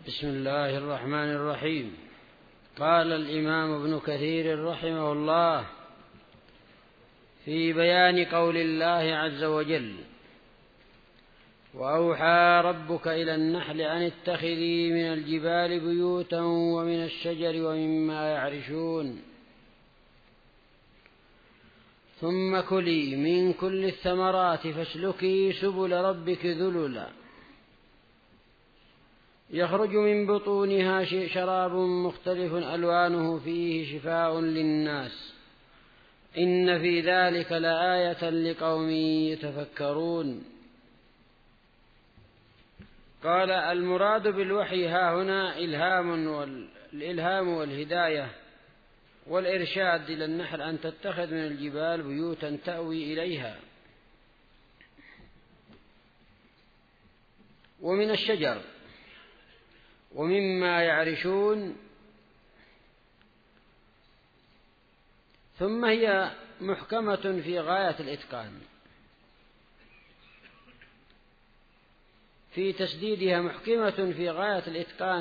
بسم الله الرحمن الرحيم. قال الإمام ابن كثير رحمه الله في بيان قول الله عز وجل: وأوحى ربك إلى النحل أن اتخذي من الجبال بيوتا ومن الشجر ومما يعرشون ثم كلي من كل الثمرات فاسلكي سبل ربك ذللا يخرج من بطونها شراب مختلف ألوانه فيه شفاء للناس إن في ذلك لآية لقوم يتفكرون. قال: المراد بالوحي ها هنا الإلهام والهداية والإرشاد إلى النحل أن تتخذ من الجبال بيوتا تأوي إليها، ومن الشجر ومما يعرشون. ثم هي محكمة في غاية الإتقان في تسديدها، محكمة في غاية الإتقان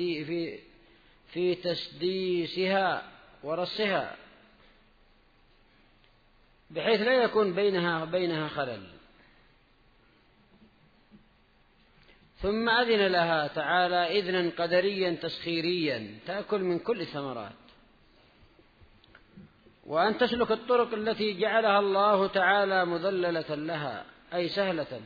في تسديسها ورصها، بحيث لا يكون بينها خلل. ثم أذن لها تعالى إذنا قدريا تسخيريا تأكل من كل الثمرات، وأن تسلك الطرق التي جعلها الله تعالى مذللة لها، أي سهلة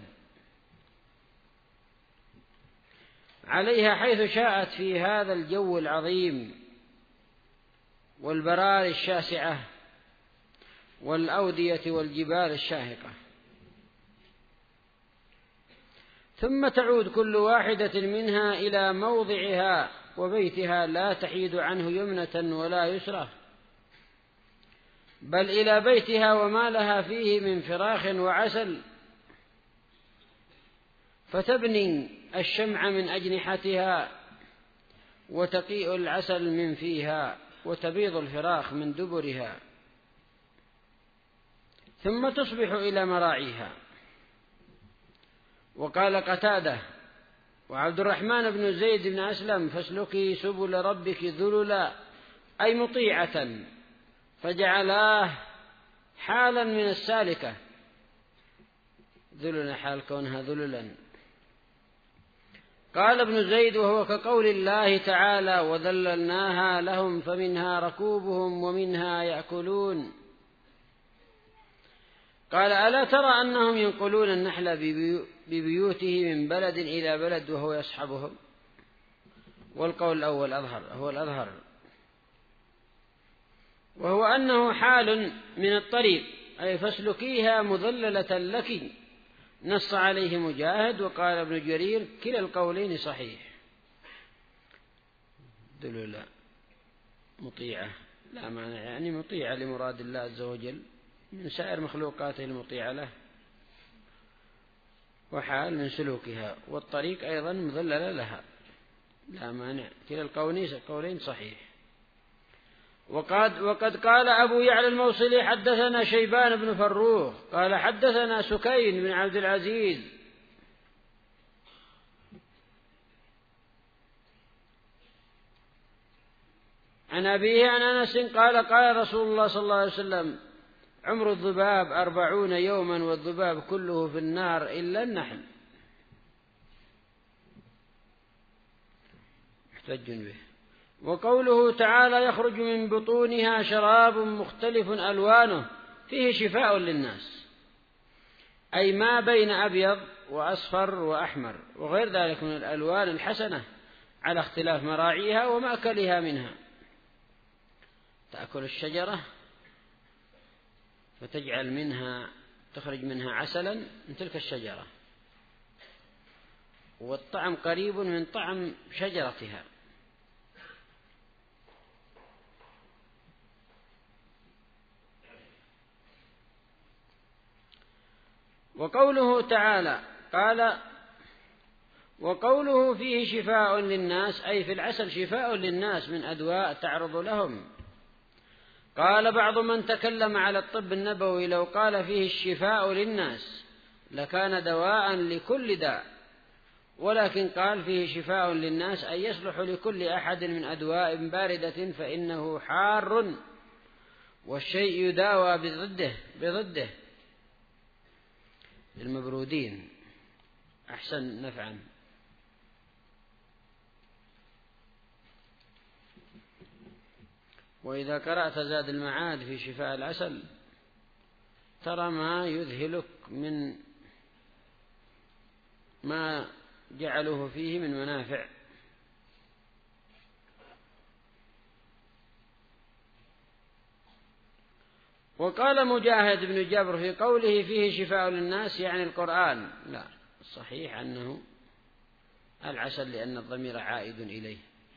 عليها حيث شاءت في هذا الجو العظيم والبراري الشاسعة والأودية والجبال الشاهقة. ثم تعود كل واحدة منها إلى موضعها وبيتها، لا تحيد عنه يمنة ولا يسرى، بل إلى بيتها وما لها فيه من فراخ وعسل، فتبني الشمع من أجنحتها وتقيء العسل من فيها وتبيض الفراخ من دبرها، ثم تصبح إلى مراعيها. وقال قتادة وعبد الرحمن بن زيد بن أسلم: فاسلكي سبل ربك ذللا، أي مطيعة، فجعلاه حالا من السالكة، ذللا حال كونها ذللا. قال ابن زيد: وهو كقول الله تعالى: وذللناها لهم فمنها ركوبهم ومنها يأكلون. قال: ألا ترى أنهم ينقلون النحل ببيوته من بلد إلى بلد وهو يصحبهم؟ والقول الأول هو الأظهر، وهو أنه حال من الطريق، أي فاسلكيها مذللة لك، نص عليه مجاهد. وقال ابن جرير: كلا القولين صحيح. ذللا مطيعة، لا معنى يعني مطيعة لمراد الله عز وجل من سائر مخلوقاته المطيعة له، وحال من سلوكها، والطريق أيضا مذللة لها، لا مانع، كلا القولين صحيح. وقد قال أبو يعلى الموصلي: حدثنا شيبان بن فروخ قال حدثنا سكين بن عبد العزيز عن أبيه عن أنس قال: قال رسول الله صلى الله عليه وسلم: عمر الذباب 40 يوما، والذباب كله في النار إلا النحل. محتج به. وقوله تعالى: يخرج من بطونها شراب مختلف ألوانه فيه شفاء للناس، أي ما بين أبيض وأصفر وأحمر وغير ذلك من الألوان الحسنة على اختلاف مراعيها ومأكلها منها. تأكل الشجرة تخرج منها عسلا من تلك الشجرة، والطعم قريب من طعم شجرتها. وقوله تعالى قال: وقوله فيه شفاء للناس، أي في العسل شفاء للناس من أدواء تعرض لهم. قال بعض من تكلم على الطب النبوي: لو قال فيه الشفاء للناس لكان دواء لكل داء، ولكن قال فيه شفاء للناس أي يصلح لكل أحد من أدواء باردة فإنه حار، والشيء يداوى بضده للمبرودين أحسن نفعا. وإذا قرأت زاد المعاد في شفاء العسل ترى ما يذهلك من ما جعلوه فيه من منافع. وقال مجاهد بن جبر في قوله فيه شفاء للناس يعني القرآن، لا، الصحيح أنه العسل لأن الضمير عائد إليه.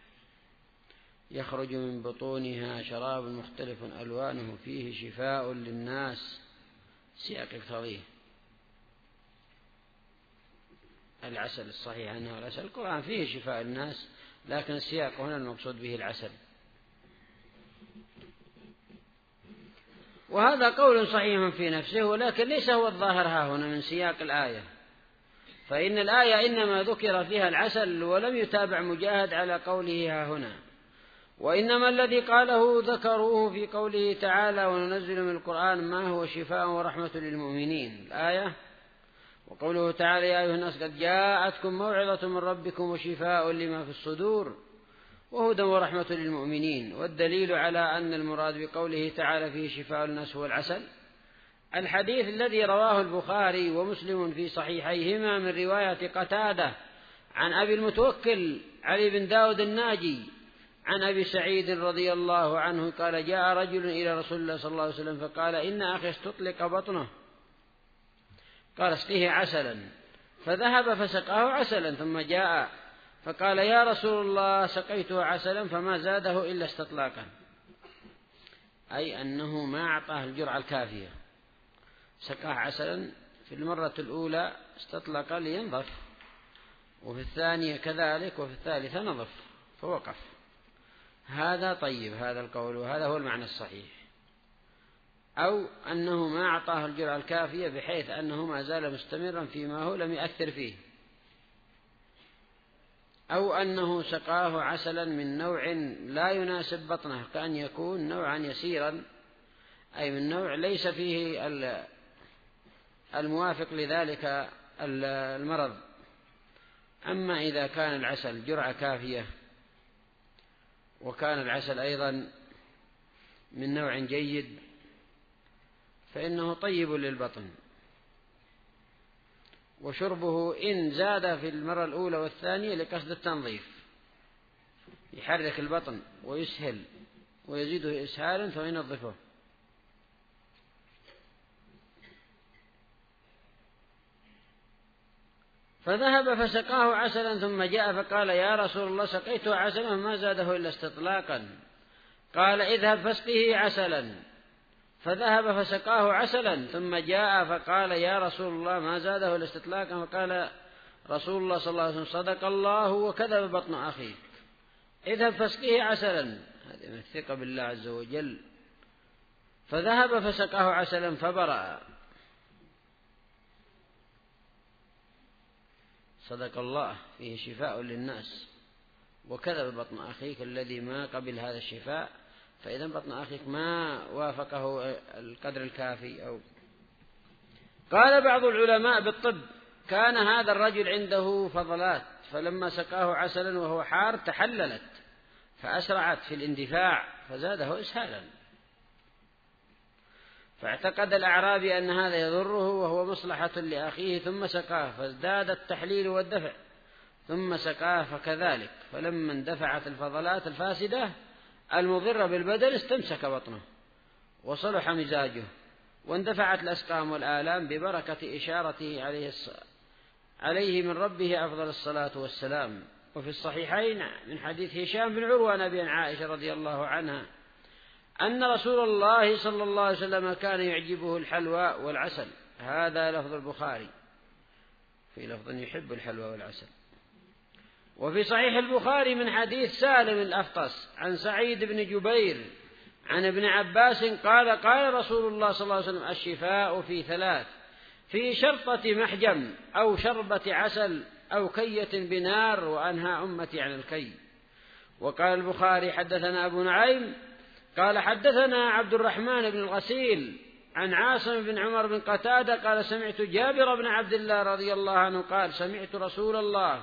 يخرج من بطونها شراب مختلف ألوانه فيه شفاء للناس، سياق اقتضيه العسل، الصحيح أنه العسل. القرآن فيه شفاء للناس، لكن السياق هنا المقصود به العسل. وهذا قول صحيح في نفسه، ولكن ليس هو الظاهر ها هنا من سياق الآية، فإن الآية إنما ذكر فيها العسل ولم يتابع مجاهد على قوله ها هنا، وإنما الذي قاله ذكروه في قوله تعالى وننزل من القرآن ما هو شفاء ورحمة للمؤمنين الآية. وقوله تعالى يا أيها الناس قد جاءتكم موعظة من ربكم وشفاء لما في الصدور وهدى ورحمة للمؤمنين. والدليل على أن المراد بقوله تعالى فيه شفاء للناس هو العسل الحديث الذي رواه البخاري ومسلم في صحيحيهما من رواية قتادة عن أبي المتوكل علي بن داود الناجي عن أبي سعيد رضي الله عنه قال جاء رجل إلى رسول الله صلى الله عليه وسلم فقال إن أخي استطلق بطنه، قال اسقيه عسلا، فذهب فسقاه عسلا، ثم جاء فقال يا رسول الله سقيته عسلا فما زاده إلا استطلاقا، أي أنه ما أعطاه الجرعة الكافية، سقاه عسلا في المرة الأولى استطلق لينظف، وفي الثانية كذلك، وفي الثالثة نظف فوقف. هذا طيب هذا القول، وهذا هو المعنى الصحيح. أو أنه ما أعطاه الجرعة الكافية بحيث أنه ما زال مستمرا فيما هو لم يؤثر فيه، أو أنه سقاه عسلا من نوع لا يناسب بطنه، كأن يكون نوعا يسيرا، أي من نوع ليس فيه الموافق لذلك المرض. أما إذا كان العسل جرعة كافية وكان العسل أيضا من نوع جيد فإنه طيب للبطن، وشربه إن زاد في المرة الأولى والثانية لقصد التنظيف يحرك البطن ويسهل ويزيده إسهالا فينظفه. فذهب فسقاه عسلا ثم جاء فقال يا رسول الله سقيته عسلا ما زاده إلا استطلاقا، قال اذهب فاسقه عسلا، فذهب فسقاه عسلا ثم جاء فقال يا رسول الله ما زاده إلا استطلاقا، فقال رسول الله صلى الله عليه وسلم صدق الله وكذب بطن أخيك، اذهب فاسقه عسلا. هذه من الثقة بالله عز وجل. فذهب فسقاه عسلا فبرأ. صدق الله فيه شفاء للناس، وكذب بطن أخيك الذي ما قبل هذا الشفاء، فإذا بطن أخيك ما وافقه القدر الكافي. أو قال بعض العلماء بالطب كان هذا الرجل عنده فضلات، فلما سقاه عسلا وهو حار تحللت فأسرعت في الاندفاع فزاده إسهالا، فاعتقد الأعرابي أن هذا يضره وهو مصلحة لأخيه ثم سقاه فازداد التحليل والدفع، ثم سقاه فكذلك، فلما اندفعت الفضلات الفاسدة المضرة بالبدن استمسك بطنه وصلح مزاجه، واندفعت الأسقام والآلام ببركة إشارته عليه من ربه أفضل الصلاة والسلام. وفي الصحيحين من حديث هشام بن عروة نبي عائشة رضي الله عنها أن رسول الله صلى الله عليه وسلم كان يعجبه الحلوى والعسل. هذا لفظ البخاري، في لفظ يحب الحلوى والعسل. وفي صحيح البخاري من حديث سالم الأفطس عن سعيد بن جبير عن ابن عباس قال قال رسول الله صلى الله عليه وسلم الشفاء في ثلاث: في شرطة محجم أو شربة عسل أو كية بنار وأنهى أمتي عن الكي. وقال البخاري حدثنا أبو نعيم قال حدثنا عبد الرحمن بن الغسيل عن عاصم بن عمر بن قتادة قال سمعت جابر بن عبد الله رضي الله عنه قال سمعت رسول الله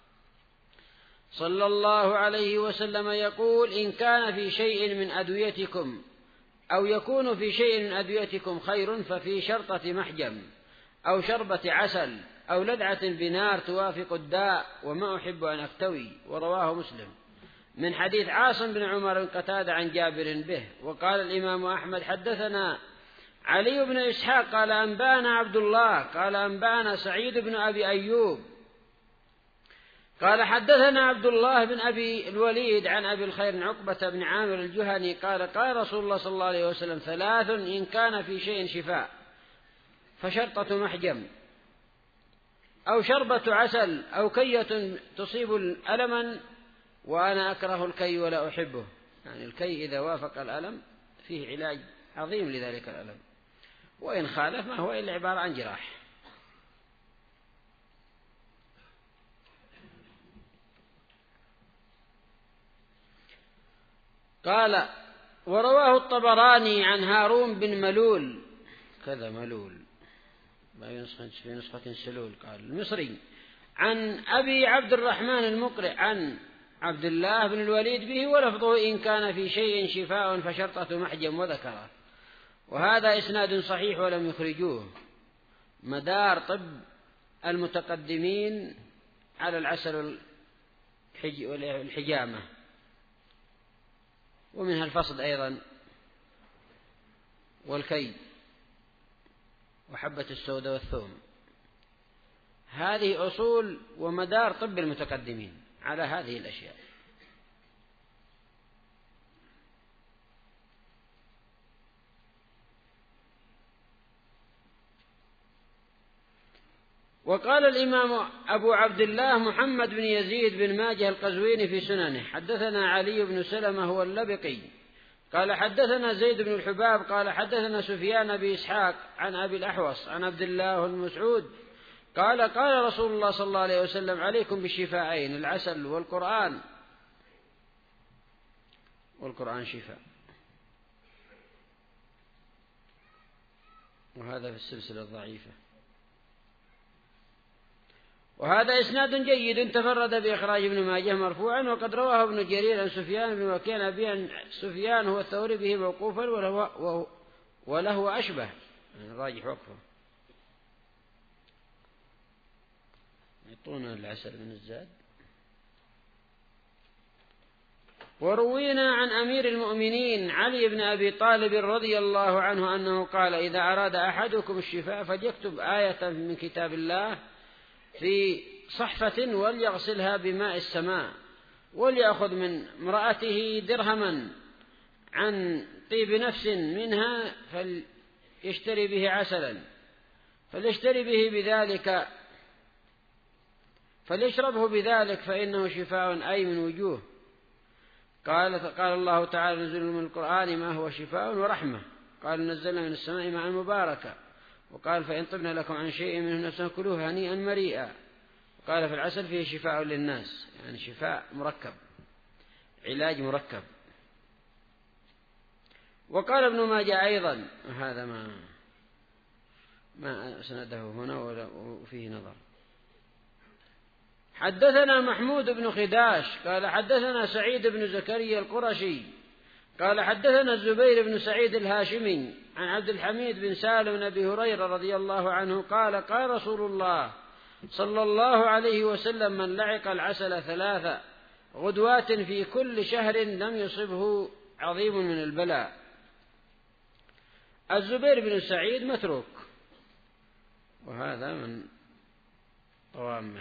صلى الله عليه وسلم يقول إن كان في شيء من أدويتكم أو يكون في شيء من أدويتكم خير ففي شرطة محجم أو شربة عسل أو لدعة بنار توافق الداء وما أحب أن أفتوي. ورواه مسلم من حديث عاصم بن عمر بن قتادة عن جابر به. وقال الإمام أحمد حدثنا علي بن إسحاق قال أنبانا عبد الله قال أنبانا سعيد بن أبي أيوب قال حدثنا عبد الله بن أبي الوليد عن أبي الخير عقبة بن عامر الجهني قال قال رسول الله صلى الله عليه وسلم ثلاث إن كان في شيء شفاء فشرطة محجم أو شربة عسل أو كية تصيب ألما وأنا أكره الكي ولا أحبه. يعني الكي إذا وافق الألم فيه علاج عظيم لذلك الألم، وإن خالف ما هو إلا عبارة عن جراح. قال ورواه الطبراني عن هارون بن ملول كذا ملول في نسخة سلول قال المصري عن أبي عبد الرحمن المقرئ عن عبد الله بن الوليد به ولفظه إن كان في شيء شفاء فشرطة محجم وذكره. وهذا إسناد صحيح ولم يخرجوه. مدار طب المتقدمين على العسل والحجامة ومنها الفصد أيضا والكي وحبة السوداء والثوم. هذه أصول ومدار طب المتقدمين على هذه الأشياء. وقال الإمام أبو عبد الله محمد بن يزيد بن ماجه القزويني في سننه حدثنا علي بن سلمة هو اللبقي قال حدثنا زيد بن الحباب قال حدثنا سفيان بن إسحاق عن أبي الأحوص عن عبد الله بن مسعود قال قال رسول الله صلى الله عليه وسلم عليكم بالشفاءين العسل والقرآن شفاء. وهذا في السلسلة الضعيفة. وهذا إسناد جيد تفرد بإخراج ابن ماجه مرفوعا وقد رواه ابن جرير عن سفيان بن وكيع به سفيان هو الثوري به موقوفا وله أشبه يعني راجح وقفه. يعطونا العسل من الزاد. وروينا عن أمير المؤمنين علي بن أبي طالب رضي الله عنه أنه قال إذا أراد أحدكم الشفاء فليكتب آية من كتاب الله في صحفة وليغسلها بماء السماء وليأخذ من امرأته درهما عن طيب نفس منها فليشتري به عسلا فليشتري به بذلك فليشربه بذلك فإنه شفاء أي من وجوه. قال الله تعالى نزل من القرآن ما هو شفاء ورحمة قال نزلنا من السماء ماء مباركا وقال فإن طبنا لكم عن شيء منه نفسا كلوه هنيئا مريئا. قال في العسل فيه شفاء للناس يعني شفاء مركب علاج مركب. وقال ابن ماجه أيضا هذا ما أسنده هنا وفيه نظر. حدثنا محمود بن خداش قال حدثنا سعيد بن زكريا القرشي قال حدثنا الزبير بن سعيد الهاشمي عن عبد الحميد بن سالم بن أبي هريرة رضي الله عنه قال قال رسول الله صلى الله عليه وسلم من لعق العسل 3 غدوات في كل شهر لم يصبه عظيم من البلاء. الزبير بن سعيد متروك وهذا من طوامه.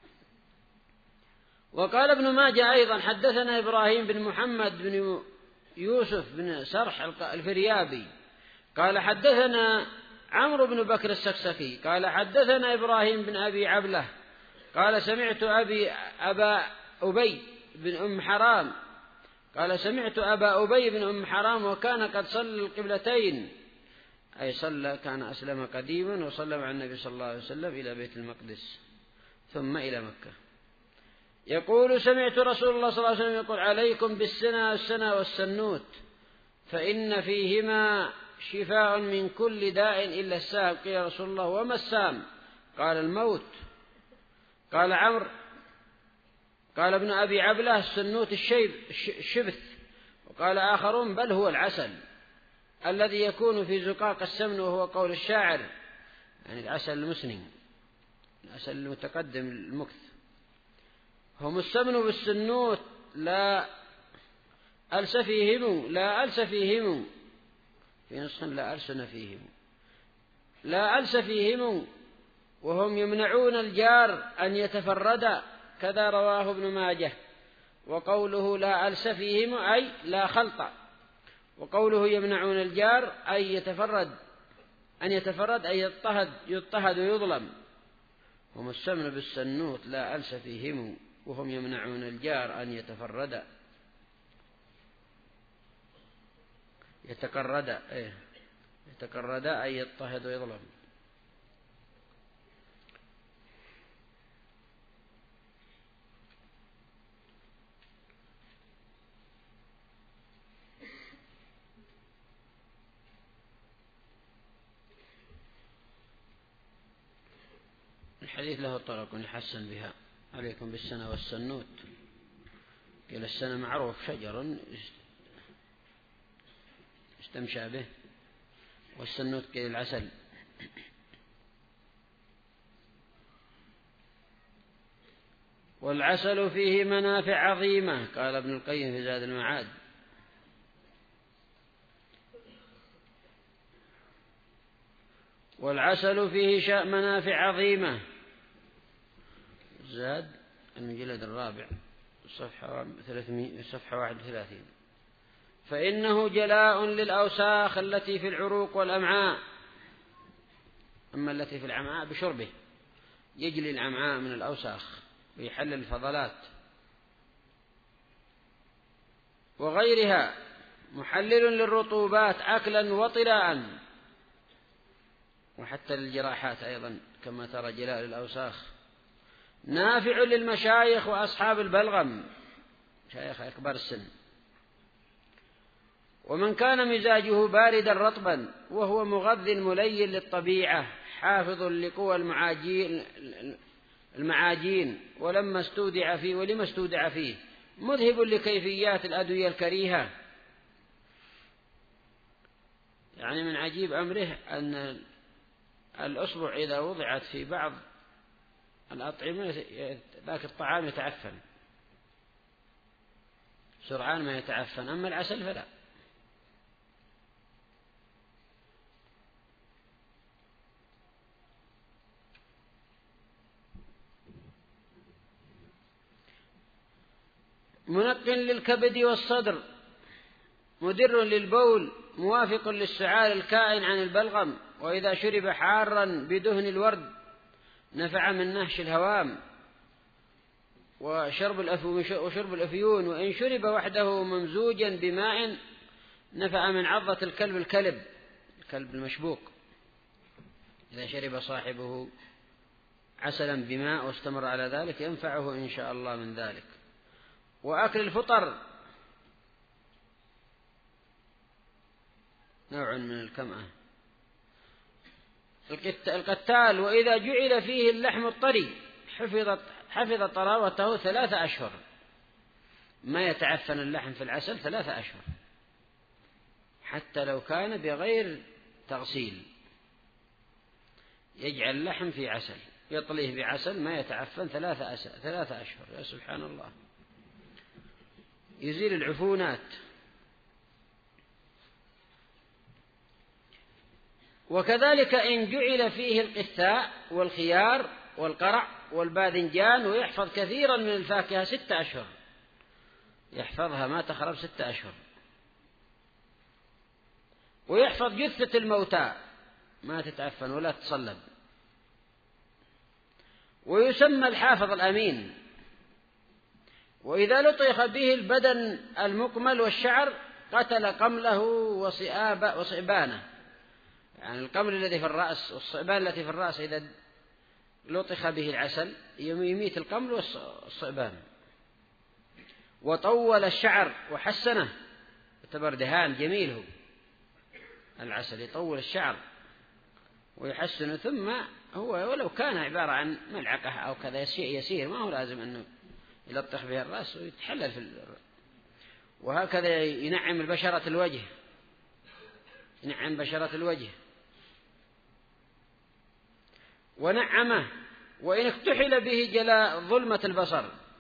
وقال ابن ماجه أيضا حدثنا إبراهيم بن محمد بن يوسف بن سرح الفريابي قال حدثنا عمرو بن بكر السكسكي قال حدثنا إبراهيم بن أبي عبلة قال سمعت أبا أبي بن أم حرام قال سمعت أبا أبي بن أم حرام وكان قد صلى القبلتين أي صلى كان أسلم قديما وصلى مع النبي صلى الله عليه وسلم إلى بيت المقدس ثم إلى مكة. يقول سمعت رسول الله صلى الله عليه وسلم يقول عليكم بالسنة والسنوت فإن فيهما شفاء من كل داء إلا السام. قيل يا رسول الله وما السام؟ قال الموت. قال عمرو قال ابن أبي عبلة السنوت الشبث. وقال آخرون بل هو العسل الذي يكون في زقاق السمن، وهو قول الشاعر يعني العسل المسني، العسل المتقدم المكث. هم السمن بالسنوت لا ألس فيهم، لا ألس فيهم، في نسخ لا ألسن فيهم، لا ألس فيهم، وهم يمنعون الجار أن يتفرد، كذا رواه ابن ماجه. وقوله لا ألس فيهم أي لا خلط، وقوله يمنعون الجار أي يتفرد أي يضطهد ويظلم. هم السمن بالسنوت لا ألس فيهم وهم يمنعون الجار أن يتفرد يتكرد أي يضطهد ويظلم. الحديث له طرق يحسن بها. عليكم بالسنة والسنوت. قيل السنة معروف شجر استمشى به، والسنوت قيل العسل. والعسل فيه منافع عظيمة، قال ابن القيم في زاد المعاد. والعسل فيه منافع عظيمة. زاد المجلد الرابع صفحة 31. فإنه جلاء للأوساخ التي في العروق والأمعاء. أما التي في الأمعاء بشربه يجلي الأمعاء من الأوساخ ويحلل الفضلات، وغيرها محلل للرطوبات أكلا وطلاء، وحتى للجراحات أيضا كما ترى جلاء للأوساخ. نافع للمشايخ وأصحاب البلغم، مشايخ أكبر السن. ومن كان مزاجه باردا رطبا وهو مغذ ملين للطبيعة حافظ لقوى المعاجين ولما استودع فيه مذهب لكيفيات الأدوية الكريهة. يعني من عجيب أمره أن الأصبع إذا وضعت في بعض الأطعمة ذاك الطعام يتعفن سرعان ما يتعفن، أما العسل فلا. منق للكبد والصدر، مدر للبول، موافق للسعال الكائن عن البلغم. وإذا شرب حارا بدهن الورد نفع من نهش الهوام وشرب الأفيون. وإن شرب وحده ممزوجا بماء نفع من عضة الكلب المشبوك. إذا شرب صاحبه عسلا بماء واستمر على ذلك ينفعه إن شاء الله من ذلك. وأكل الفطر نوع من الكمأة. القتال وإذا جعل فيه اللحم الطري حفظ طراوته 3 أشهر. ما يتعفن اللحم في العسل 3 أشهر حتى لو كان بغير تغسيل. يجعل اللحم في عسل يطليه بعسل ما يتعفن 3 أشهر. يا سبحان الله. يزيل العفونات. وكذلك إن جعل فيه القثاء والخيار والقرع والباذنجان. ويحفظ كثيرا من الفاكهة 6 أشهر، يحفظها ما تخرب 6 أشهر. ويحفظ جثة الموتى ما تتعفن ولا تصلب. ويسمى الحافظ الأمين. وإذا لطخ به البدن المكمل والشعر قتل قمله وصئبانه. يعني القمل الذي في الرأس والصئبان التي في الرأس إذا لطخ به العسل يميت القمل والصعبان. وطول الشعر وحسنه، يعتبر دهان جميل هو العسل، يطول الشعر ويحسنه. ثم هو ولو كان عبارة عن ملعقة أو كذا شيء يسير، ما هو لازم أنه يلطخ به الرأس ويتحلل وهكذا ينعم بشرة الوجه، ينعم بشرة الوجه. ونعمه وإن اكتحل به جلاء ظلمة البصر،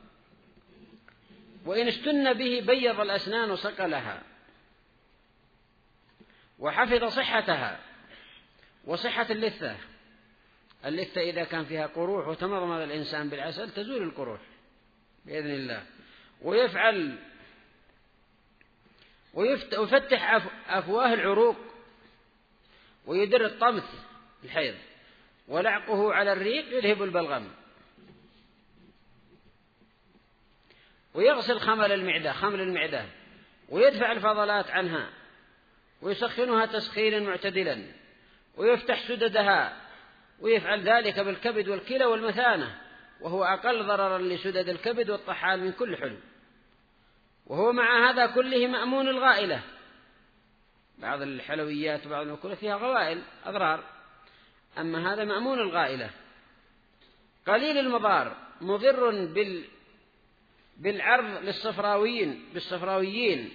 وإن استن به بيض الأسنان وصقلها، وحفظ صحتها وصحة اللثة. اللثة إذا كان فيها قروح وتمضمض الإنسان بالعسل تزول القروح بإذن الله. ويفتح أفواه العروق، ويدر الطمث الحيض، ولعقه على الريق يذهب البلغم. ويغسل خمل المعدة ويدفع الفضلات عنها، ويسخنها تسخينا معتدلا، ويفتح سددها، ويفعل ذلك بالكبد والكلى والمثانة، وهو أقل ضررا لسدد الكبد والطحال من كل حلو. وهو مع هذا كله مأمون الغائلة. بعض الحلويات وبعض المأكولات فيها غوائل أضرار، أما هذا مأمون الغائلة. قليل المضار، مضر بالعرض بالصفراويين،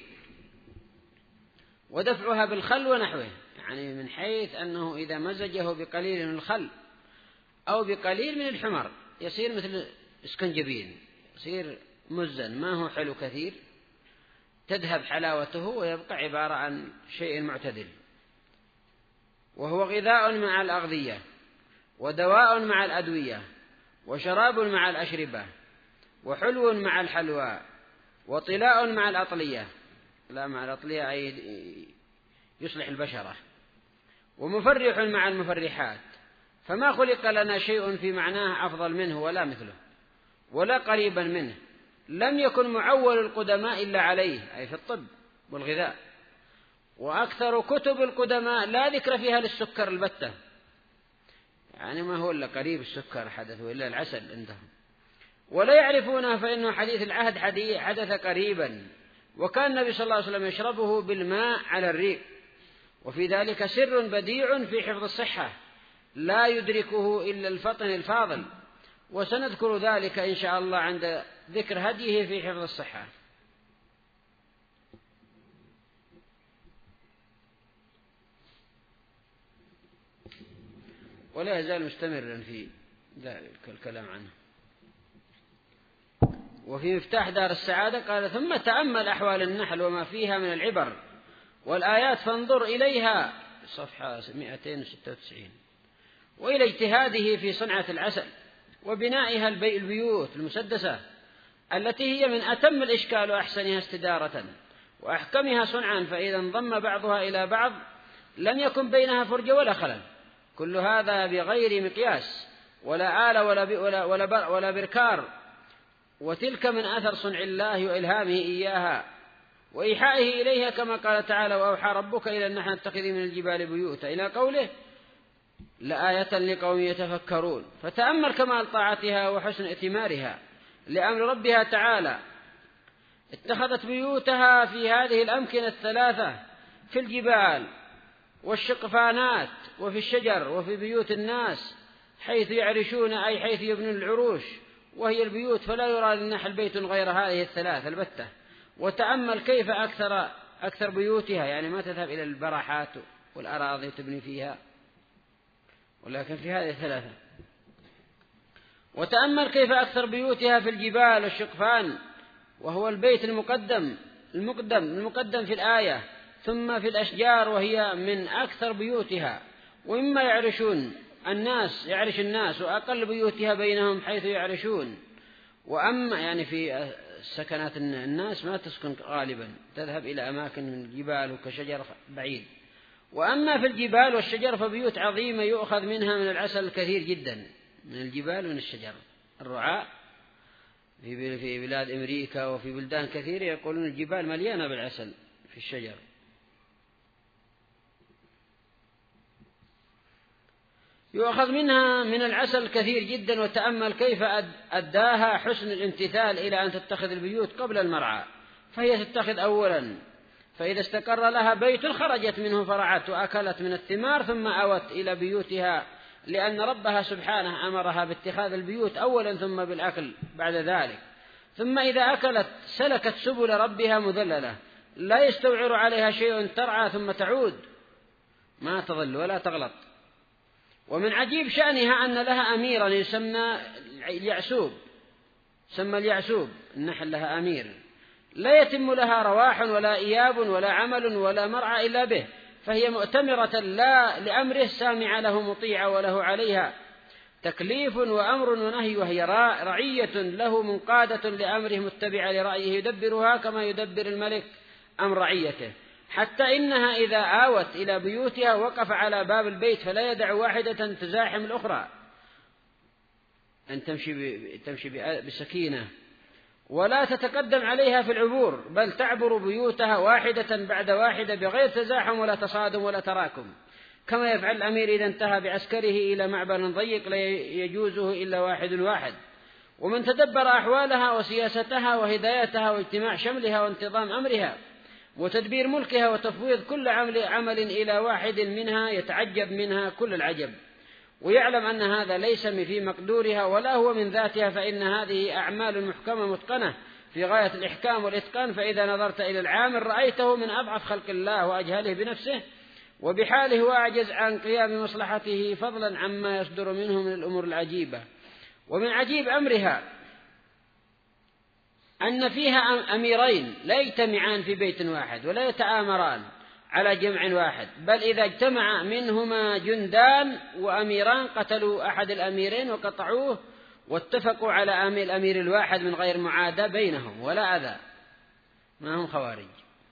ودفعها بالخل ونحوه، يعني من حيث أنه إذا مزجه بقليل من الخل أو بقليل من الحمر يصير مثل اسكنجبين، يصير مزن، ما هو حلو كثير، تذهب حلاوته ويبقى عبارة عن شيء معتدل. وهو غذاء مع الأغذية، ودواء مع الأدوية، وشراب مع الأشربة، وحلو مع الحلوى، وطلاء مع الأطلية، لا مع الأطلية أي يصلح البشرة، ومفرح مع المفرحات. فما خلق لنا شيء في معناه أفضل منه ولا مثله ولا قريبا منه، لم يكن معول القدماء إلا عليه، أي في الطب والغذاء. وأكثر كتب القدماء لا ذكر فيها للسكر البتة، يعني ما هو إلا قريب السكر حدث إلا العسل عندهم، ولا يعرفونه، فإنه حديث العهد حدث قريبا. وكان النبي صلى الله عليه وسلم يشربه بالماء على الريق، وفي ذلك سر بديع في حفظ الصحة لا يدركه إلا الفطن الفاضل، وسنذكر ذلك إن شاء الله عند ذكر هديه في حفظ الصحة. ولا يزال مستمرا في ذلك الكلام عنه. وفي مفتاح دار السعادة قال: ثم تأمل أحوال النحل وما فيها من العبر والآيات، فانظر إليها، صفحة 296، وإلى اجتهاده في صنعة العسل وبنائها البيوت المسدسة التي هي من أتم الإشكال وأحسنها استدارة وأحكمها صنعا، فإذا انضم بعضها إلى بعض لم يكن بينها فرجة ولا خلل. كل هذا بغير مقياس ولا آلة ولا بركار، وتلك من أثر صنع الله وإلهامه إياها وإيحائه إليها، كما قال تعالى: وأوحى ربك إلى النحل اتخذي من الجبال بيوتا، إلى قوله: لآية لقوم يتفكرون. فتأمل كمال طاعتها وحسن ائتمارها لأمر ربها تعالى. اتخذت بيوتها في هذه الأمكنة الثلاثة: في الجبال والشقفانات وفي الشجر، وفي بيوت الناس حيث يعرشون، أي حيث يبنون العروش وهي البيوت، فلا يرى للنحل بيت غير هذه الثلاث البتة. وتأمل كيف أكثر بيوتها، يعني ما تذهب إلى البراحات والأراضي تبني فيها، ولكن في هذه الثلاثة. وتأمل كيف أكثر بيوتها في الجبال والشقفان، وهو البيت المقدم في الآية، ثم في الأشجار وهي من أكثر بيوتها، ومما يعرش الناس، وأقل بيوتها بينهم حيث يعرشون. وأما يعني في سكنات الناس ما تسكن غالبا، تذهب إلى أماكن من الجبال وكشجر بعيد. وأما في الجبال والشجر فبيوت عظيمة يؤخذ منها من العسل الكثير جدا، من الجبال ومن الشجر. الرعاة في بلاد أمريكا وفي بلدان كثيرة يقولون الجبال مليانة بالعسل في الشجر. يؤخذ منها من العسل كثير جدا. وتأمل كيف أداها حسن الامتثال إلى أن تتخذ البيوت قبل المرعى، فهي تتخذ أولا، فإذا استقر لها بيت خرجت منه فرعت وأكلت من الثمار ثم أوت إلى بيوتها، لأن ربها سبحانه أمرها باتخاذ البيوت أولا ثم بالأكل بعد ذلك. ثم إذا أكلت سلكت سبل ربها مذللة لا يستوعر عليها شيء، ترعى ثم تعود ما تضل ولا تغلط. ومن عجيب شأنها أن لها أميرا يسمى اليعسوب، سمى اليعسوب، النحل لها أمير لا يتم لها رواح ولا إياب ولا عمل ولا مرعى إلا به، فهي مؤتمرة لا لأمره سامعة له مطيعة وله عليها تكليف وأمر ونهي، وهي رعية له منقادة لأمره متبعة لرأيه يدبرها كما يدبر الملك أمر رعيته، حتى إنها إذا آوت إلى بيوتها وقف على باب البيت فلا يدع واحدة تزاحم الأخرى، أن تمشي بسكينة ولا تتقدم عليها في العبور، بل تعبر بيوتها واحدة بعد واحدة بغير تزاحم ولا تصادم ولا تراكم، كما يفعل الأمير إذا انتهى بعسكره إلى معبر ضيق لا يجوزه إلا واحد. ومن تدبر أحوالها وسياستها وهدايتها واجتماع شملها وانتظام أمرها وتدبير ملكها وتفويض كل عمل إلى واحد منها يتعجب منها كل العجب، ويعلم أن هذا ليس في مقدورها ولا هو من ذاتها، فإن هذه أعمال محكمة متقنة في غاية الإحكام والإتقان. فإذا نظرت إلى العامل رأيته من أضعف خلق الله وأجهله بنفسه وبحاله وأعجز عن قيام مصلحته، فضلا عما يصدر منه من الأمور العجيبة. ومن عجيب أمرها أن فيها أميرين لا يجتمعان في بيت واحد ولا يتآمران على جمع واحد، بل إذا اجتمع منهما جندان وأميران قتلوا أحد الأميرين وقطعوه، واتفقوا على الأمير الواحد من غير معاداة بينهم ولا أذى، ما هم خوارج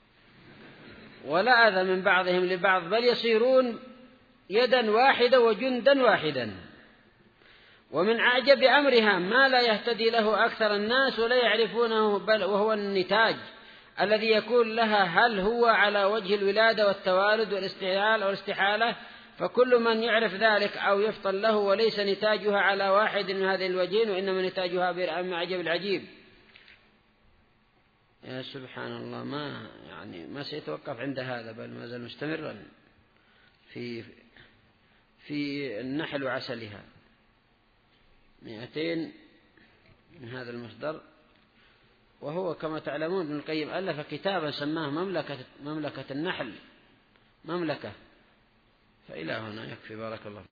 ولا أذى من بعضهم لبعض، بل يصيرون يدا واحدة وجندا واحدا. ومن أعجب أمرها ما لا يهتدي له أكثر الناس ولا يعرفونه، بل وهو النتاج الذي يكون لها، هل هو على وجه الولادة والتوالد والاستحلال أو الاستحالة، فكل من يعرف ذلك أو يفطن له، وليس نتاجها على واحد من هذه الوجهين، وإنما نتاجها بالعجب العجيب. يا سبحان الله، ما سيتوقف عند هذا، بل ما زال مستمرا في النحل وعسلها. 200 من هذا المصدر. وهو كما تعلمون ابن القيم ألف كتابا سماه مملكة النحل، مملكة. فإلى هنا يكفي، بارك الله.